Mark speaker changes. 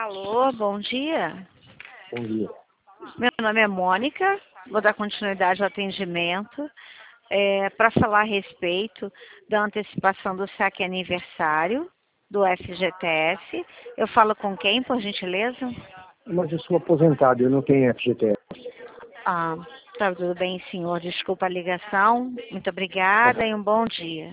Speaker 1: Alô, bom dia.
Speaker 2: Bom dia.
Speaker 1: Meu nome é Mônica, vou dar continuidade ao atendimento para falar a respeito da antecipação do saque aniversário do FGTS. Eu falo com quem, por gentileza?
Speaker 2: Mas eu sou aposentado, eu não tenho FGTS.
Speaker 1: Ah, tá tudo bem, senhor. Desculpa a ligação. Muito
Speaker 2: Tá
Speaker 1: obrigada
Speaker 2: bom.
Speaker 1: e um bom dia.